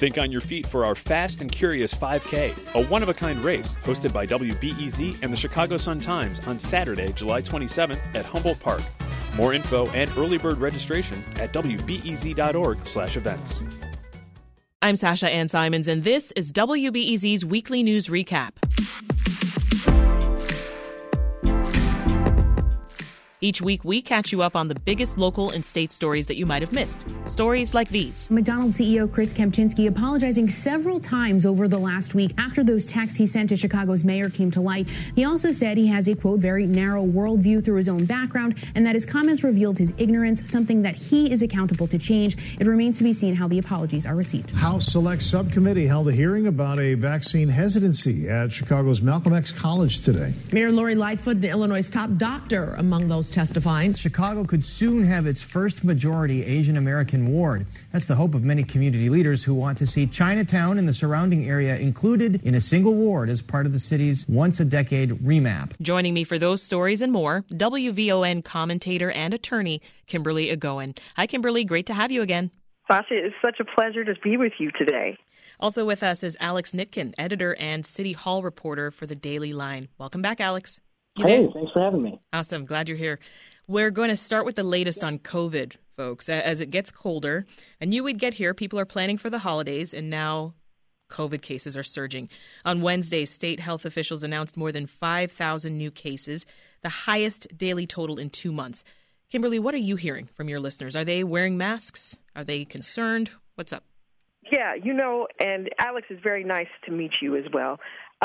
Think on your feet for our Fast and Curious 5K, a one-of-a-kind race hosted by WBEZ and the Chicago Sun-Times on Saturday, July 27th at Humboldt Park. More info and early bird registration at wbez.org/events. I'm Sasha Ann Simons, and this is WBEZ's Weekly News Recap. Each week, we catch you up on the biggest local and state stories that you might have missed. Stories like these. McDonald's CEO Chris Kempczinski apologizing several times over the last week after those texts he sent to Chicago's mayor came to light. He also said he has a, quote, very narrow worldview through his own background and that his comments revealed his ignorance, something that he is accountable to change. It remains to be seen how the apologies are received. House Select Subcommittee held a hearing about a vaccine hesitancy at Chicago's Malcolm X College today. Mayor Lori Lightfoot, Illinois' top doctor, among those testifying. Chicago could soon have its first majority Asian American ward. That's the hope of many community leaders who want to see Chinatown and the surrounding area included in a single ward as part of the city's once-a-decade remap. Joining me for those stories and more, WVON commentator and attorney Kimberly Egoin. Hi, Kimberly. Great to have you again. Sasha, it's such a pleasure to be with you today. Also with us is Alex Nitkin, editor and City Hall reporter for the Daily Line. Welcome back, Alex. Hey, thanks for having me. Awesome. Glad you're here. We're going to start with the latest on COVID, folks. As it gets colder, and you would get here, people are planning for the holidays, and now COVID cases are surging. On Wednesday, state health officials announced more than 5,000 new cases, the highest daily total in 2 months. Kimberly, what are you hearing from your listeners? Are they wearing masks? Are they concerned? What's up? Yeah, and Alex, is very nice to meet you as well.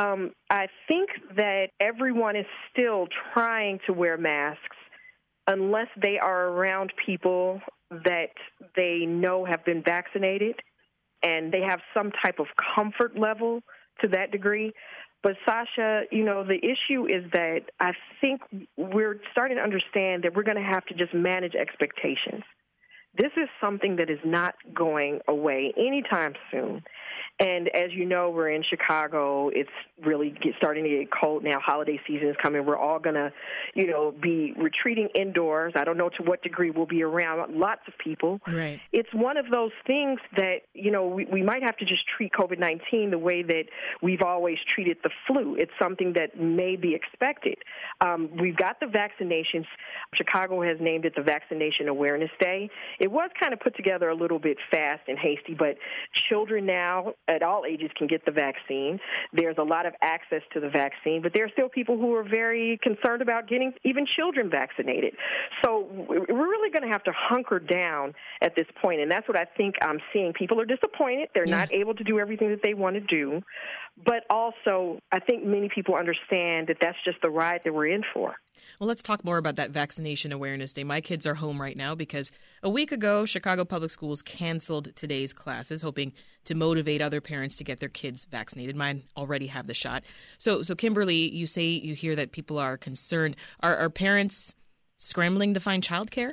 I think that everyone is still trying to wear masks unless they are around people that they know have been vaccinated and they have some type of comfort level to that degree. But, Sasha, the issue is that I think we're starting to understand that we're going to have to just manage expectations. This is something that is not going away anytime soon. And as you know, we're in Chicago. It's really starting to get cold now. Holiday season is coming. We're all going to, be retreating indoors. I don't know to what degree we'll be around lots of people. Right. It's one of those things that, we might have to just treat COVID-19 the way that we've always treated the flu. It's something that may be expected. We've got the vaccinations. Chicago has named it the Vaccination Awareness Day. It was kind of put together a little bit fast and hasty, but children now at all ages can get the vaccine. There's a lot of access to the vaccine, but there are still people who are very concerned about getting even children vaccinated. So we're really going to have to hunker down at this point, and that's what I think I'm seeing. People are disappointed. They're not able to do everything that they want to do, but also I think many people understand that that's just the ride that we're in for. Well, let's talk more about that Vaccination Awareness Day. My kids are home right now because a week ago, Chicago Public Schools canceled today's classes, hoping to motivate other parents to get their kids vaccinated. Mine already have the shot. So Kimberly, you say you hear that people are concerned. Are parents scrambling to find childcare?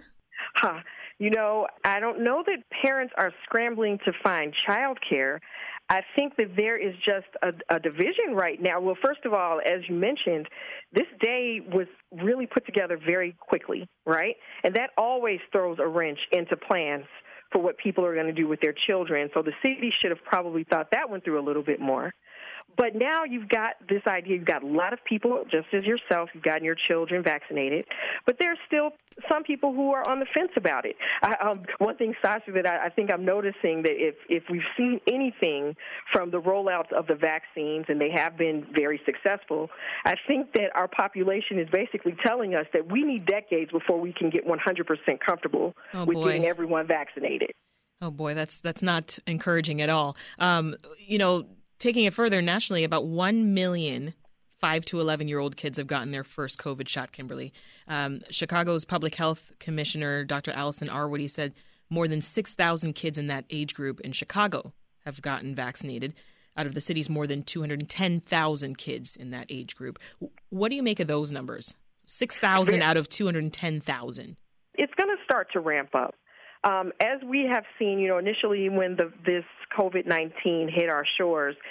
I don't know that parents are scrambling to find childcare. I think that there is just a division right now. Well, first of all, as you mentioned, this day was really put together very quickly, right? And that always throws a wrench into plans for what people are going to do with their children. So the city should have probably thought that one through a little bit more. But now you've got this idea. You've got a lot of people, just as yourself, you've gotten your children vaccinated. But there's still some people who are on the fence about it. One thing, Sasha, that I think I'm noticing that if we've seen anything from the rollouts of the vaccines, and they have been very successful, I think that our population is basically telling us that we need decades before we can get 100% comfortable with getting everyone vaccinated. Oh, boy, that's not encouraging at all. Taking it further nationally, about 1 million 5 to 11-year-old kids have gotten their first COVID shot, Kimberly. Chicago's Public Health Commissioner, Dr. Allison Arwady, said more than 6,000 kids in that age group in Chicago have gotten vaccinated out of the city's more than 210,000 kids in that age group. What do you make of those numbers? 6,000 out of 210,000. It's going to start to ramp up. As we have seen, initially when this COVID-19 hit our shores,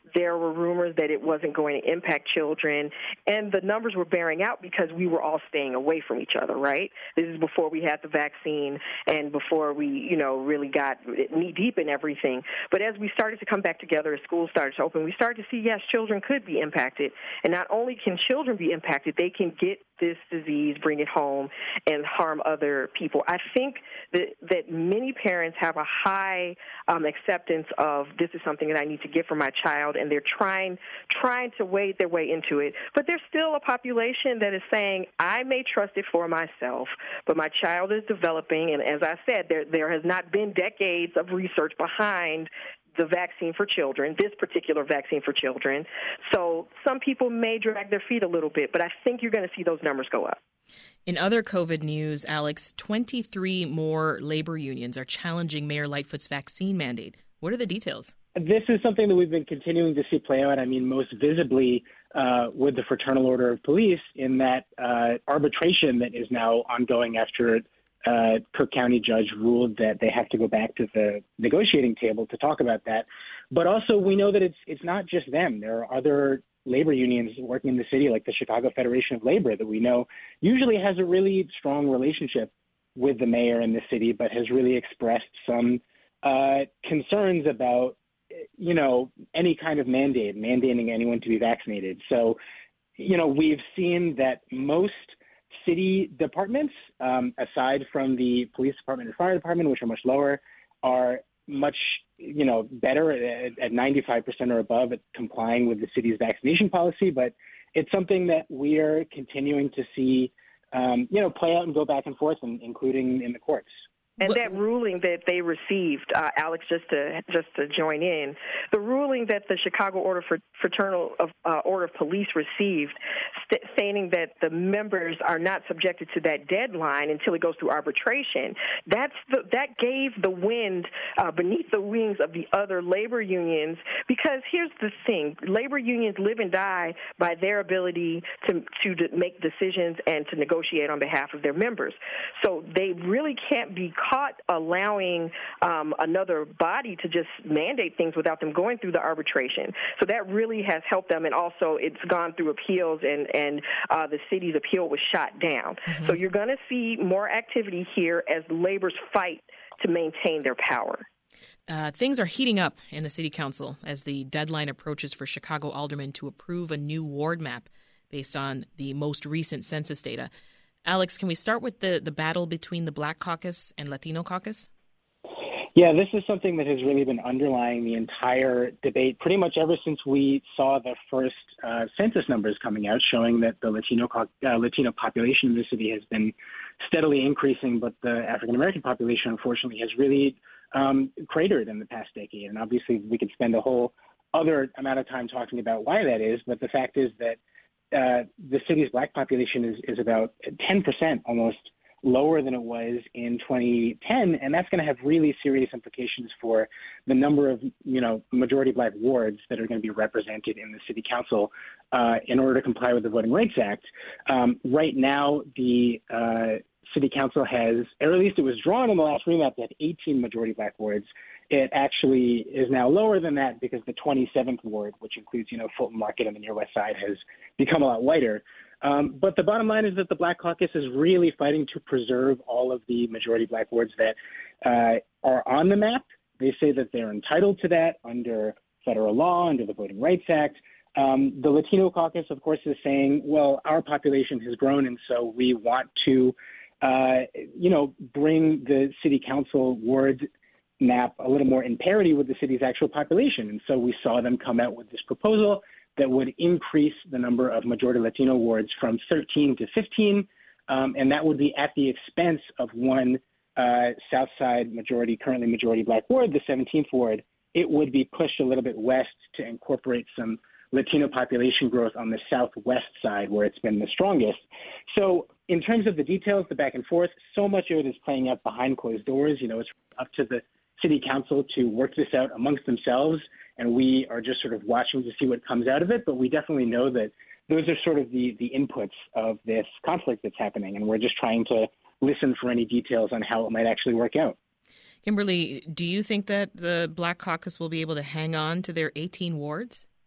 there were rumors that it wasn't going to impact children, and the numbers were bearing out because we were all staying away from each other, right? This is before we had the vaccine and before we, really got knee-deep in everything. But as we started to come back together, as schools started to open, we started to see, yes, children could be impacted. And not only can children be impacted, they can get this disease, bring it home, and harm other people. I think that many parents have a high acceptance of this is something that I need to get for my child, and they're trying to wade their way into it. But there's still a population that is saying, I may trust it for myself, but my child is developing, and as I said, there has not been decades of research behind the vaccine for children, this particular vaccine for children. So some people may drag their feet a little bit, but I think you're going to see those numbers go up. In other COVID news, Alex, 23 more labor unions are challenging Mayor Lightfoot's vaccine mandate. What are the details? This is something that we've been continuing to see play out. I mean, most visibly with the Fraternal Order of Police in that arbitration that is now ongoing after Cook County judge ruled that they have to go back to the negotiating table to talk about that. But also we know that it's not just them. There are other labor unions working in the city, like the Chicago Federation of Labor, that we know usually has a really strong relationship with the mayor and the city, but has really expressed some concerns about, any kind of mandating anyone to be vaccinated. So, we've seen that most city departments, aside from the police department and fire department, which are much lower, are much, better at 95% or above at complying with the city's vaccination policy. But it's something that we are continuing to see, play out and go back and forth, including in the courts. And that ruling that they received, Alex, just to join in, the ruling that the Chicago Fraternal Order of Police received, stating that the members are not subjected to that deadline until it goes through arbitration, that gave the wind beneath the wings of the other labor unions. Because here's the thing: labor unions live and die by their ability to make decisions and to negotiate on behalf of their members. So they really can't be caught allowing another body to just mandate things without them going through the arbitration. So that really has helped them, and also it's gone through appeals, and the city's appeal was shot down. Mm-hmm. So you're going to see more activity here as labor's fight to maintain their power. Things are heating up in the city council as the deadline approaches for Chicago aldermen to approve a new ward map based on the most recent census data. Alex, can we start with the battle between the Black Caucus and Latino Caucus? Yeah, this is something that has really been underlying the entire debate pretty much ever since we saw the first census numbers coming out, showing that the Latino population in the city has been steadily increasing, but the African-American population, unfortunately, has really cratered in the past decade. And obviously, we could spend a whole other amount of time talking about why that is, but the fact is that the city's Black population is about 10% almost lower than it was in 2010, and that's going to have really serious implications for the number of, majority Black wards that are going to be represented in the city council in order to comply with the Voting Rights Act. Right now, the city council has, or at least it was drawn in the last remap, that 18 majority Black wards. It actually is now lower than that because the 27th ward, which includes, Fulton Market and the Near West Side, has become a lot whiter. But the bottom line is that the Black Caucus is really fighting to preserve all of the majority Black wards that are on the map. They say that they're entitled to that under federal law, under the Voting Rights Act. The Latino Caucus, of course, is saying, well, our population has grown, and so we want to, bring the city council ward map a little more in parity with the city's actual population. And so we saw them come out with this proposal that would increase the number of majority Latino wards from 13 to 15, and that would be at the expense of one South Side currently majority Black ward, the 17th ward. It would be pushed a little bit west to incorporate some Latino population growth on the southwest side where it's been the strongest. So in terms of the details, the back and forth, so much of it is playing out behind closed doors. It's up to the city council to work this out amongst themselves, and we are just sort of watching to see what comes out of it. But we definitely know that those are sort of the inputs of this conflict that's happening, and we're just trying to listen for any details on how it might actually work out. Kimberly, do you think that the Black Caucus will be able to hang on to their 18 wards?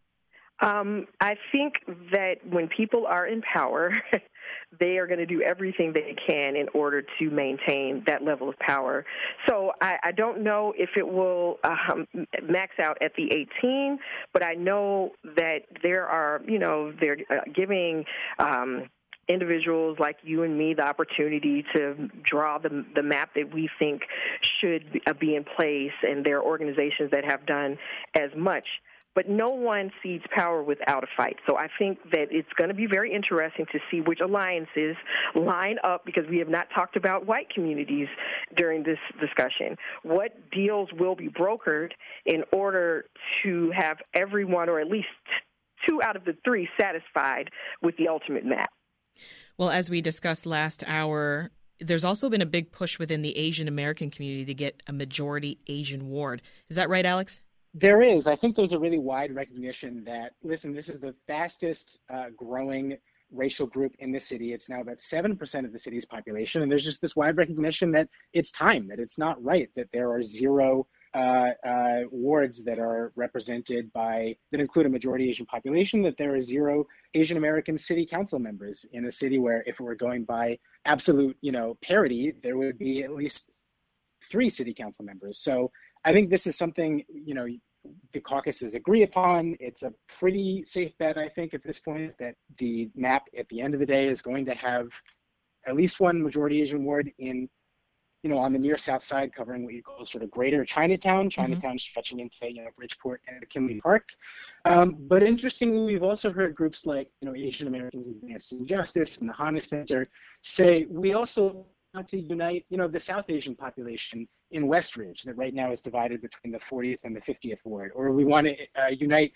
I think that when people are in power, they are going to do everything they can in order to maintain that level of power. So I don't know if it will max out at the 18, but I know that there are, they're giving individuals like you and me the opportunity to draw the map that we think should be in place, and there are organizations that have done as much. But no one cedes power without a fight. So I think that it's going to be very interesting to see which alliances line up, because we have not talked about white communities during this discussion. What deals will be brokered in order to have everyone, or at least 2 out of the 3, satisfied with the ultimate map? Well, as we discussed last hour, there's also been a big push within the Asian American community to get a majority Asian ward. Is that right, Alex? There is. I think there's a really wide recognition that, listen, this is the fastest growing racial group in the city. It's now about 7% of the city's population. And there's just this wide recognition that it's time, that it's not right, that there are 0 wards that are represented that include a majority Asian population, that there are 0 Asian American city council members in a city where, if it were going by absolute, parity, there would be at least 3 city council members. So I think this is something, the caucuses agree upon. It's a pretty safe bet, I think, at this point, that the map at the end of the day is going to have at least 1 majority Asian ward in, on the near south side, covering what you call sort of greater Chinatown, stretching into, Bridgeport and McKinley Park. But interestingly, we've also heard groups like, Asian Americans Advancing Justice and the HANA Center say we also want to unite, the South Asian population in Westridge that right now is divided between the 40th and the 50th ward, or we want to unite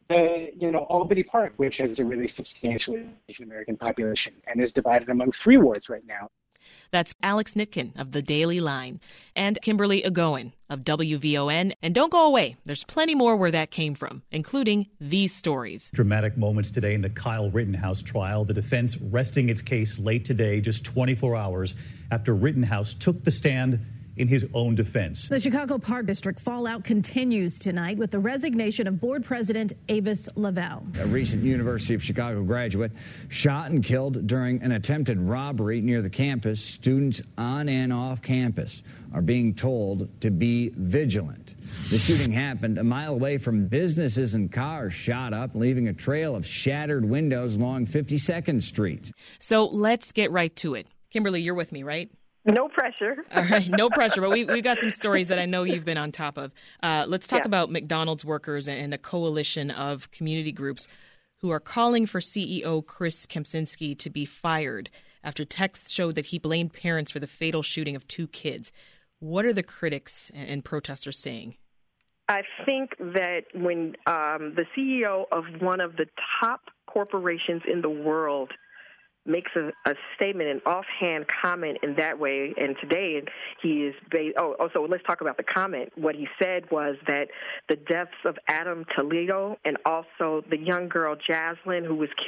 the, Albany Park, which has a really substantial Asian American population and is divided among 3 wards right now. That's Alex Nitkin of The Daily Line and Kimberly Egoin of WVON. And don't go away. There's plenty more where that came from, including these stories. Dramatic moments today in the Kyle Rittenhouse trial. The defense resting its case late today, just 24 hours after Rittenhouse took the stand in his own defense. The Chicago Park District fallout continues tonight with the resignation of board president Avis Lavelle. A recent University of Chicago graduate shot and killed during an attempted robbery near the campus. Students on and off campus are being told to be vigilant. The shooting happened a mile away from businesses, and cars shot up, leaving a trail of shattered windows along 52nd Street. So let's get right to it. Kimberly, you're with me, right? No pressure. All right, no pressure, but we've got some stories that I know you've been on top of. Let's talk about McDonald's workers and a coalition of community groups who are calling for CEO Chris Kempczinski to be fired after texts showed that he blamed parents for the fatal shooting of 2 kids. What are the critics and protesters saying? I think that when the CEO of one of the top corporations in the world makes a statement, an offhand comment in that way, and today he is so let's talk about the comment. What he said was that the deaths of Adam Toledo and also the young girl Jaslyn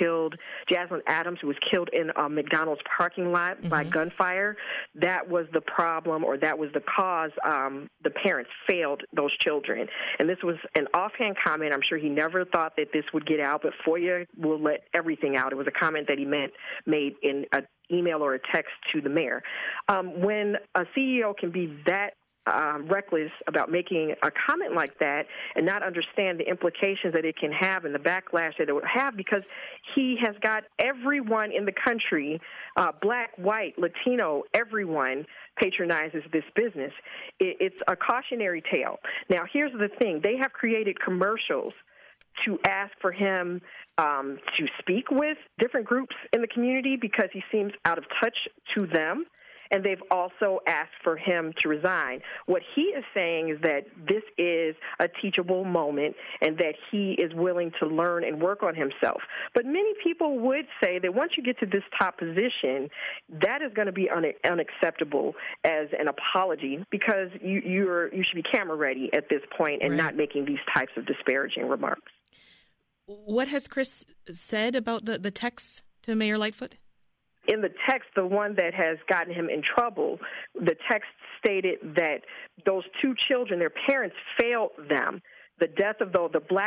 Adams, who was killed in a McDonald's parking lot by gunfire, that was the problem, or that was the cause. The parents failed those children. And this was an offhand comment. I'm sure he never thought that this would get out, but FOIA will let everything out. It was a comment that he made in an email or a text to the mayor. When a CEO can be that reckless about making a comment like that and not understand the implications that it can have and the backlash that it would have, because he has got everyone in the country, black, white, Latino, everyone patronizes this business. It's a cautionary tale. Now, here's the thing. They have created commercials to ask for him to speak with different groups in the community because he seems out of touch to them. And they've also asked for him to resign. What he is saying is that this is a teachable moment and that he is willing to learn and work on himself. But many people would say that once you get to this top position, that is going to be unacceptable as an apology, because you should be camera ready at this point and not making these types of disparaging remarks. What has Chris said about the text to Mayor Lightfoot? In the text, the one that has gotten him in trouble, the text stated that those 2 children, their parents failed them. The death of the black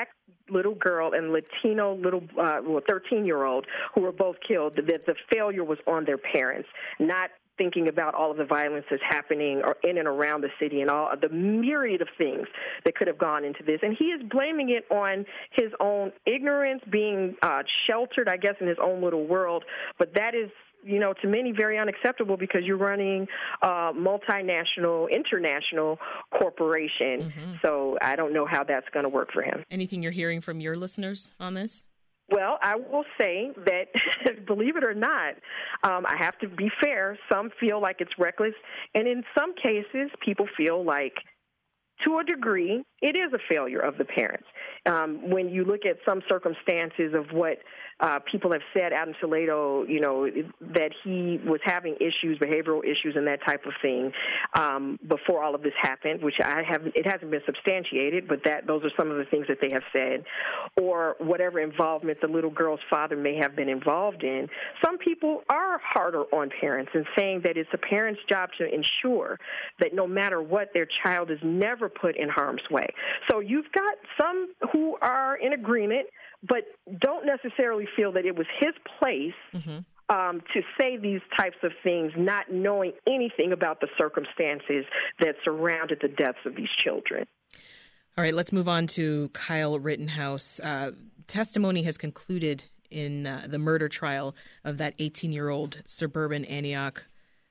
little girl and Latino 13-year-old who were both killed, that the failure was on their parents, not thinking about all of the violence that's happening or in and around the city and all the myriad of things that could have gone into this. And he is blaming it on his own ignorance, being sheltered, I guess, in his own little world. But that is, to many very unacceptable because you're running a multinational, international corporation. Mm-hmm. So I don't know how that's going to work for him. Anything you're hearing from your listeners on this? Well, I will say that, believe it or not, I have to be fair. Some feel like it's reckless. And in some cases, people feel like, to a degree, it is a failure of the parents. When you look at some circumstances of what people have said out in Toledo, that he was having issues, behavioral issues and that type of thing before all of this happened, which it hasn't been substantiated, but those are some of the things that they have said, or whatever involvement the little girl's father may have been involved in. Some people are harder on parents and saying that it's a parent's job to ensure that no matter what, their child is never put in harm's way. So you've got some who are in agreement, but don't necessarily feel that it was his place to say these types of things, not knowing anything about the circumstances that surrounded the deaths of these children. All right, let's move on to Kyle Rittenhouse. Testimony has concluded in the murder trial of that 18-year-old suburban Antioch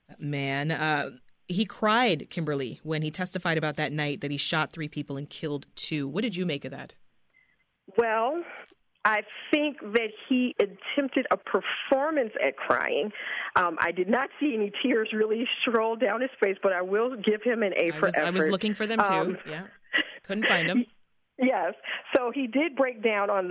man. He cried, Kimberly, when he testified about that night that he shot 3 people and killed 2. What did you make of that? Well, I think that he attempted a performance at crying. I did not see any tears really stroll down his face, but I will give him an A for effort. I was looking for them too. Yeah, couldn't find them. Yes, so he did break down on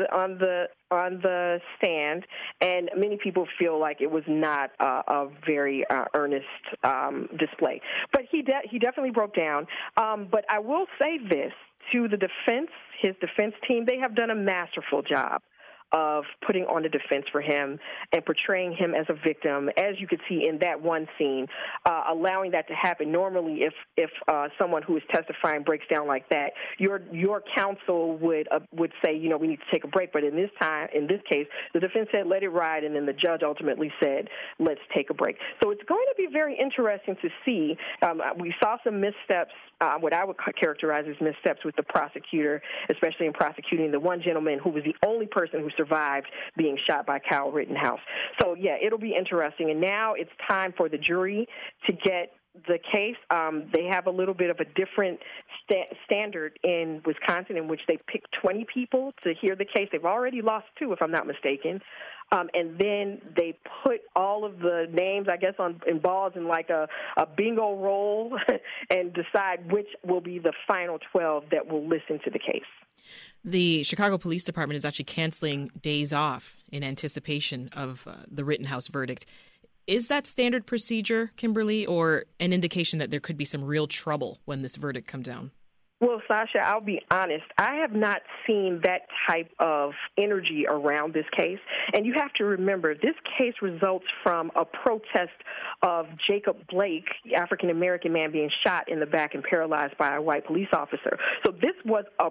the stand, and many people feel like it was not a very earnest display. But he definitely broke down. But I will say this to the defense, his defense team, they have done a masterful job of putting on the defense for him and portraying him as a victim, as you could see in that one scene, allowing that to happen. Normally, if someone who is testifying breaks down like that, your counsel would say, we need to take a break. But in this case, the defense said, let it ride, and then the judge ultimately said, let's take a break. So it's going to be very interesting to see. We saw some missteps, what I would characterize as missteps with the prosecutor, especially in prosecuting the one gentleman who was the only person who survived being shot by Kyle Rittenhouse. So, yeah, it'll be interesting. And now it's time for the jury to get the case. They have a little bit of a different standard in Wisconsin in which they pick 20 people to hear the case. They've already lost 2, if I'm not mistaken. And then they put all of the names, I guess, in balls in like a bingo roll and decide which will be the final 12 that will listen to the case. The Chicago Police Department is actually canceling days off in anticipation of the Rittenhouse verdict. Is that standard procedure, Kimberly, or an indication that there could be some real trouble when this verdict comes down? Well, Sasha, I'll be honest. I have not seen that type of energy around this case. And you have to remember, this case results from a protest of Jacob Blake, the African-American man being shot in the back and paralyzed by a white police officer. So this was a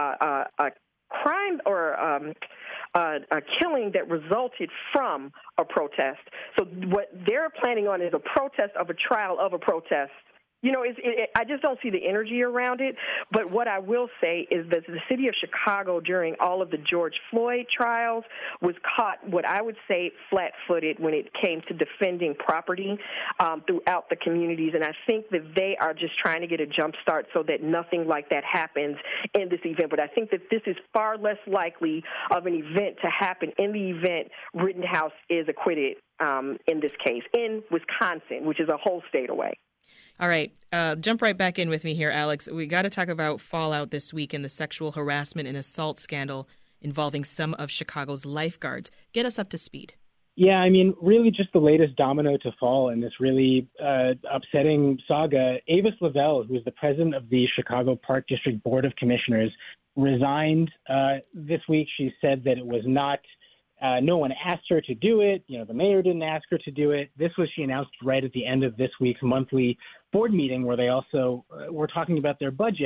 crime or a killing that resulted from a protest. So what they're planning on is a protest of a trial of a protest. I just don't see the energy around it. But what I will say is that the city of Chicago, during all of the George Floyd trials, was caught, what I would say, flat-footed when it came to defending property throughout the communities. And I think that they are just trying to get a jump start so that nothing like that happens in this event. But I think that this is far less likely of an event to happen in the event Rittenhouse is acquitted in this case in Wisconsin, which is a whole state away. All right. Jump right back in with me here, Alex. We got to talk about fallout this week in the sexual harassment and assault scandal involving some of Chicago's lifeguards. Get us up to speed. Yeah, I mean, really just the latest domino to fall in this really upsetting saga. Avis Lavelle, who is the president of the Chicago Park District Board of Commissioners, resigned this week. She said that it was not no one asked her to do it. The mayor didn't ask her to do it. This was, she announced right at the end of this week's monthly board meeting where they also were talking about their budget.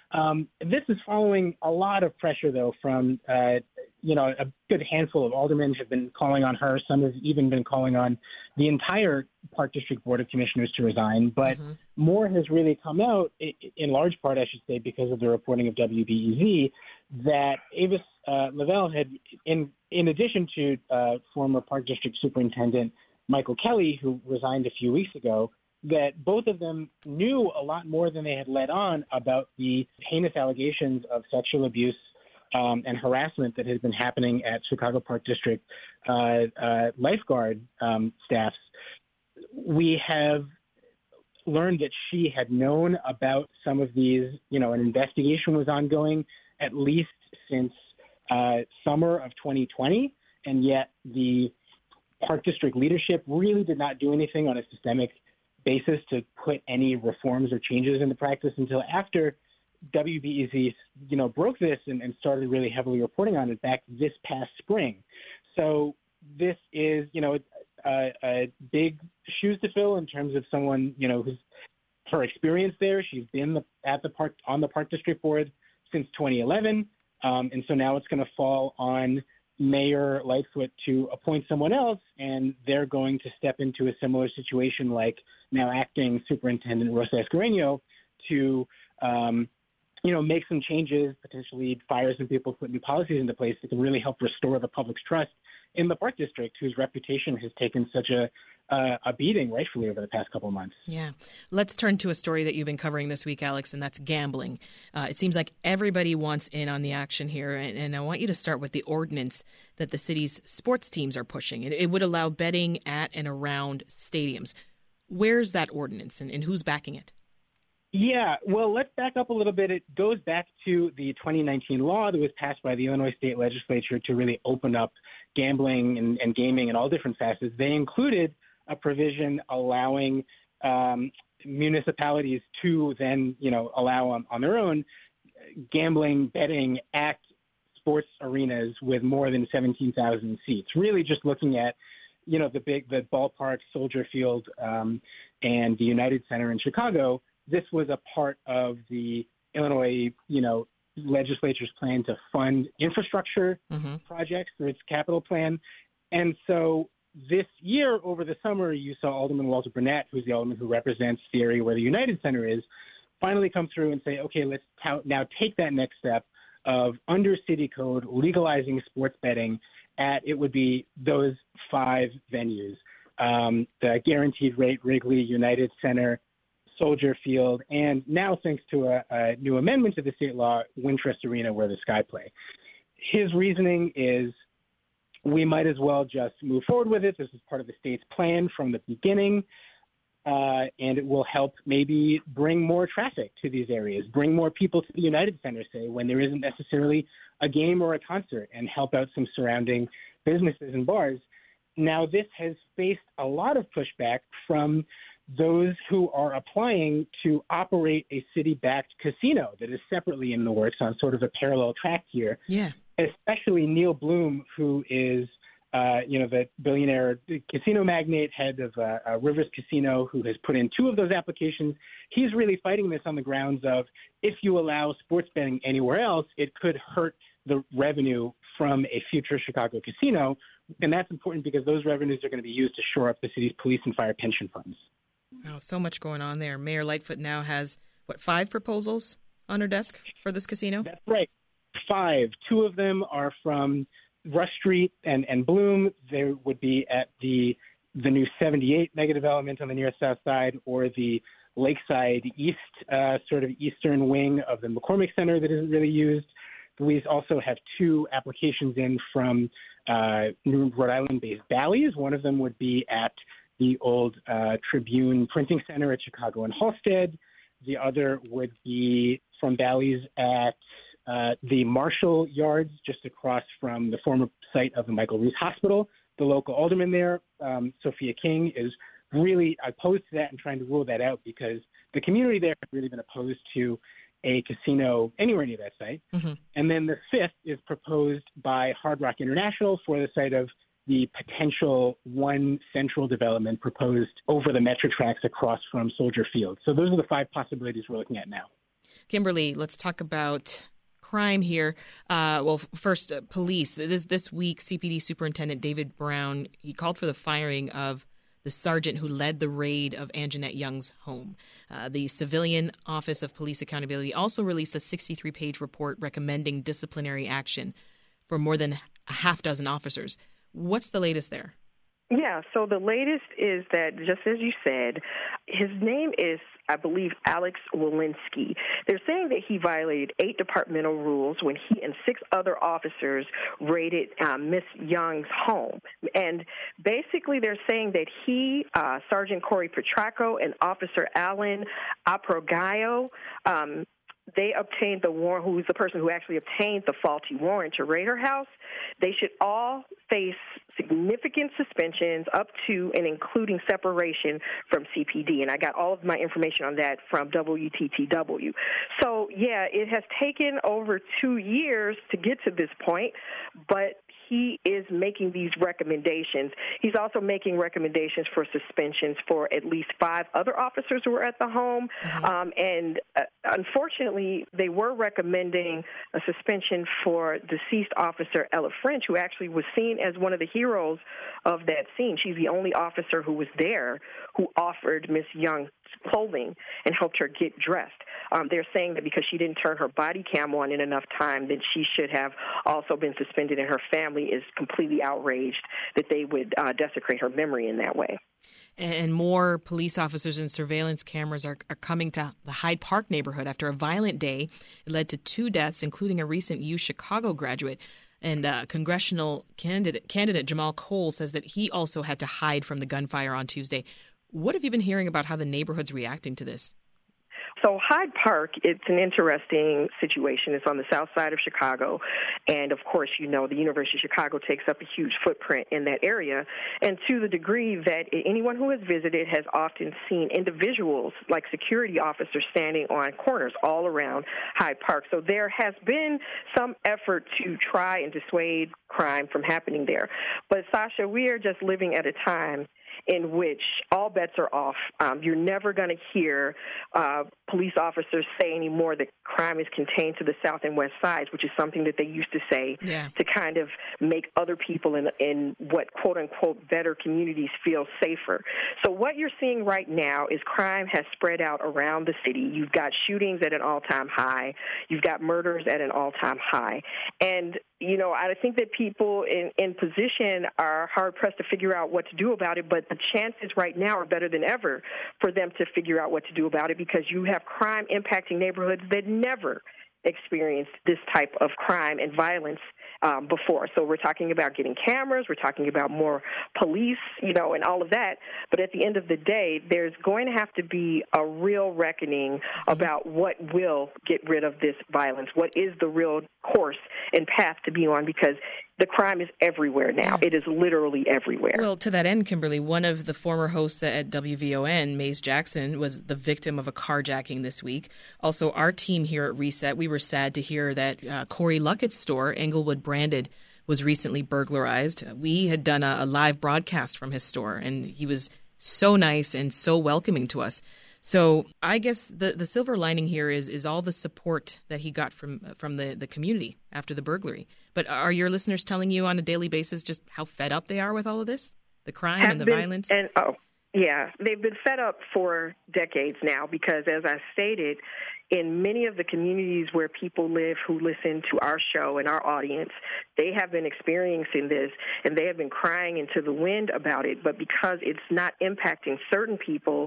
This is following a lot of pressure, though, from a good handful of aldermen have been calling on her. Some have even been calling on the entire Park District Board of Commissioners to resign. But more has really come out, in large part, I should say, because of the reporting of WBEZ, that Avis Lavelle had, in addition to former Park District Superintendent Michael Kelly, who resigned a few weeks ago, that both of them knew a lot more than they had let on about the heinous allegations of sexual abuse and harassment that has been happening at Chicago Park District lifeguard staffs. We have learned that she had known about some of these, an investigation was ongoing at least since summer of 2020, and yet the Park District leadership really did not do anything on a systemic basis to put any reforms or changes in the practice until after WBEZ, broke this and started really heavily reporting on it back this past spring. So this is, a big shoes to fill in terms of someone, who's her experience there. She's been on the Park District Board since 2011. And so now it's going to fall on Mayor Lightfoot to appoint someone else, and they're going to step into a similar situation like now acting Superintendent Rosa Escareno to, make some changes, potentially fire some people, put new policies into place that can really help restore the public's trust in the Park District, whose reputation has taken such a beating, rightfully, over the past couple of months. Yeah. Let's turn to a story that you've been covering this week, Alex, and that's gambling. It seems like everybody wants in on the action here, and I want you to start with the ordinance that the city's sports teams are pushing. It would allow betting at and around stadiums. Where's that ordinance, and who's backing it? Yeah, well, let's back up a little bit. It goes back to the 2019 law that was passed by the Illinois State Legislature to really open up gambling and gaming in all different facets. They included a provision allowing municipalities to then, allow on their own gambling, betting at sports arenas with more than 17,000 seats. Really just looking at, the ballpark, Soldier Field, and the United Center in Chicago. This was a part of the Illinois, legislature's plan to fund infrastructure projects through its capital plan. And so this year, over the summer, you saw Alderman Walter Burnett, who's the alderman who represents the area where the United Center is, finally come through and say, okay, let's now take that next step of under city code legalizing sports betting at, it would be those 5 venues, the Guaranteed Rate, Wrigley, United Center, Soldier Field, and now, thanks to a new amendment to the state law, Wintrust Arena, where the Sky play. His reasoning is we might as well just move forward with it. This is part of the state's plan from the beginning, and it will help maybe bring more traffic to these areas, bring more people to the United Center, say, when there isn't necessarily a game or a concert, and help out some surrounding businesses and bars. Now, this has faced a lot of pushback from those who are applying to operate a city-backed casino that is separately in the works on sort of a parallel track here. Yeah. Especially Neil Bloom, who is, the billionaire casino magnate, head of Rivers Casino, who has put in 2 of those applications. He's really fighting this on the grounds of if you allow sports betting anywhere else, it could hurt the revenue from a future Chicago casino. And that's important because those revenues are going to be used to shore up the city's police and fire pension funds. Oh, so much going on there. Mayor Lightfoot now has, 5 proposals on her desk for this casino? That's right. 5. 2 of them are from Rush Street and Bloom. They would be at the new 78 mega development on the near south side, or the Lakeside East, sort of eastern wing of the McCormick Center that isn't really used. We also have 2 applications in from New Rhode Island-based Bally's. One of them would be at the old Tribune Printing Center at Chicago and Halsted. The other would be from Bally's at the Marshall Yards, just across from the former site of the Michael Reese Hospital. The local alderman there, Sophia King, is really opposed to that and trying to rule that out because the community there has really been opposed to a casino anywhere near that site. And then the 5th is proposed by Hard Rock International for the site of the potential One Central development proposed over the metro tracks across from Soldier Field. So those are the 5 possibilities we're looking at now. Kimberly, let's talk about crime here. First, police. This week, CPD Superintendent David Brown, he called for the firing of the sergeant who led the raid of Anjanette Young's home. The Civilian Office of Police Accountability also released a 63-page report recommending disciplinary action for more than a half dozen officers. What's the latest there? Yeah, so the latest is that, just as you said, his name is, I believe, Alex Walensky. They're saying that he violated 8 departmental rules when he and 6 other officers raided Miss Young's home. And basically they're saying that he, Sergeant Corey Petracco, and Officer Alan Aprogayo, they obtained the warrant, who is the person who actually obtained the faulty warrant to raid her house. They should all face significant suspensions up to and including separation from CPD. And I got all of my information on that from WTTW. So, yeah, it has taken over 2 years to get to this point, but he is making these recommendations. He's also making recommendations for suspensions for at least 5 other officers who were at the home. Unfortunately, they were recommending a suspension for deceased officer Ella French, who actually was seen as one of the heroes of that scene. She's the only officer who was there who offered Miss Young clothing and helped her get dressed. They're saying that because she didn't turn her body cam on in enough time, that she should have also been suspended, and her family is completely outraged that they would desecrate her memory in that way. And more police officers and surveillance cameras are coming to the Hyde Park neighborhood after a violent day. It led to 2 deaths, including a recent U Chicago graduate. And congressional candidate Jamal Cole says that he also had to hide from the gunfire on Tuesday. What have you been hearing about how the neighborhood's reacting to this? So Hyde Park, it's an interesting situation. It's on the south side of Chicago. And, of course, you know, the University of Chicago takes up a huge footprint in that area. And to the degree that anyone who has visited has often seen individuals like security officers standing on corners all around Hyde Park. So there has been some effort to try and dissuade crime from happening there. But, Sasha, we are just living at a time in which all bets are off. You're never going to hear police officers say anymore that crime is contained to the south and west sides, which is something that they used to say to kind of make other people in what quote-unquote better communities feel safer. So what you're seeing right now is crime has spread out around the city. You've got shootings at an all-time high. You've got murders at an all-time high. And you know, I think that people in position are hard-pressed to figure out what to do about it, but the chances right now are better than ever for them to figure out what to do about it, because you have crime impacting neighborhoods that never experienced this type of crime and violence before. So we're talking about getting cameras, we're talking about more police, you know, and all of that. But at the end of the day, there's going to have to be a real reckoning about what will get rid of this violence, what is the real course and path to be on, because the crime is everywhere now. It is literally everywhere. Well, to that end, Kimberly, one of the former hosts at WVON, Maze Jackson, was the victim of a carjacking this week. Also, our team here at Reset, we were sad to hear that Corey Luckett's store, Englewood Branded, was recently burglarized. We had done a live broadcast from his store, and he was so nice and so welcoming to us. So I guess the silver lining here is all the support that he got from the community after the burglary. But are your listeners telling you on a daily basis just how fed up they are with all of this? The crime and the violence? Yeah, they've been fed up for decades now because, as I stated, in many of the communities where people live who listen to our show and our audience, they have been experiencing this, and they have been crying into the wind about it. But because it's not impacting certain people,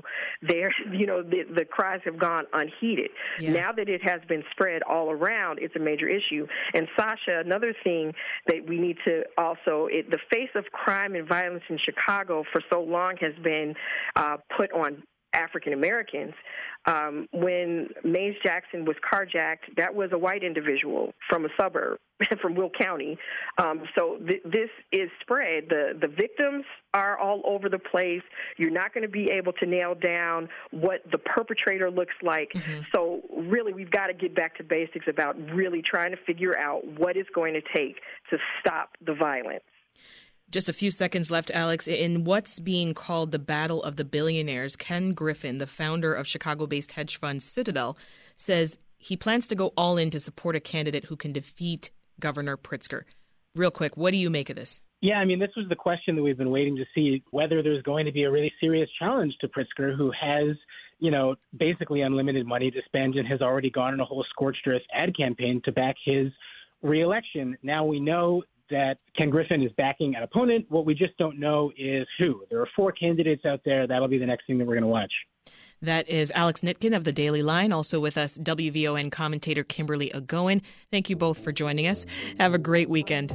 the cries have gone unheeded. Yeah. Now that it has been spread all around, it's a major issue. And, Sasha, another thing that we need to also, the face of crime and violence in Chicago for so long has been put on African Americans. When Maze Jackson was carjacked, that was a white individual from a suburb, from Will County. So this is spread. The victims are all over the place. You're not going to be able to nail down what the perpetrator looks like. Mm-hmm. So really, we've got to get back to basics about really trying to figure out what it's going to take to stop the violence. Just a few seconds left, Alex. In what's being called the Battle of the Billionaires, Ken Griffin, the founder of Chicago-based hedge fund Citadel, says he plans to go all in to support a candidate who can defeat Governor Pritzker. Real quick, what do you make of this? Yeah, I mean, this was the question that we've been waiting to see, whether there's going to be a really serious challenge to Pritzker, who has, basically unlimited money to spend and has already gone on a whole scorched earth ad campaign to back his reelection. Now we know that Ken Griffin is backing an opponent. What we just don't know is who. There are 4 candidates out there. That'll be the next thing that we're going to watch. That is Alex Nitkin of The Daily Line. Also with us, WVON commentator Kimberly Agoin. Thank you both for joining us. Have a great weekend.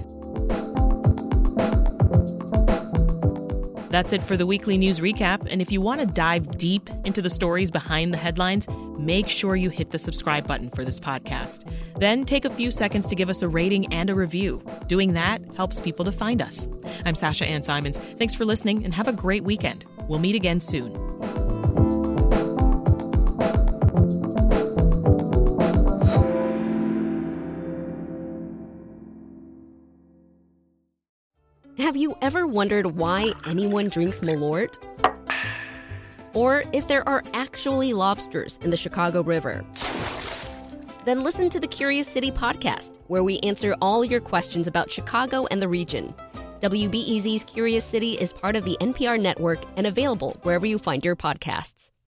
That's it for the weekly news recap. And if you want to dive deep into the stories behind the headlines, make sure you hit the subscribe button for this podcast. Then take a few seconds to give us a rating and a review. Doing that helps people to find us. I'm Sasha Ann Simons. Thanks for listening and have a great weekend. We'll meet again soon. Have you ever wondered why anyone drinks Malort? Or if there are actually lobsters in the Chicago River? Then listen to the Curious City podcast, where we answer all your questions about Chicago and the region. WBEZ's Curious City is part of the NPR network and available wherever you find your podcasts.